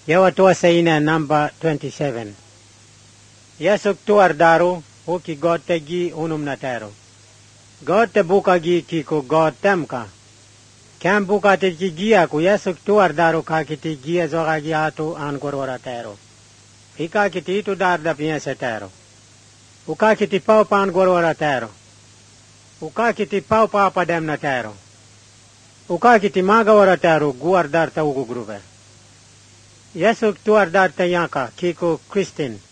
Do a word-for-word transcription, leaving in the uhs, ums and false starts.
Yawa toa saina number twenty-seven. Yesuk tuar daru huki God tegi unum natero. God te buka gi kiko God temka. Kem buka te ki gia ku yesuk tuar daru ka kiti gia zoga gi atu an gorora tero. Hika kiti itu dar da piense tero. Uka kiti pau pan gorora tero. Uka kiti pau pa padem na tero. Uka kiti maga ora tero guar dar ta ugu gruve. Yesuk tuar dar te yanka kiko Kristin.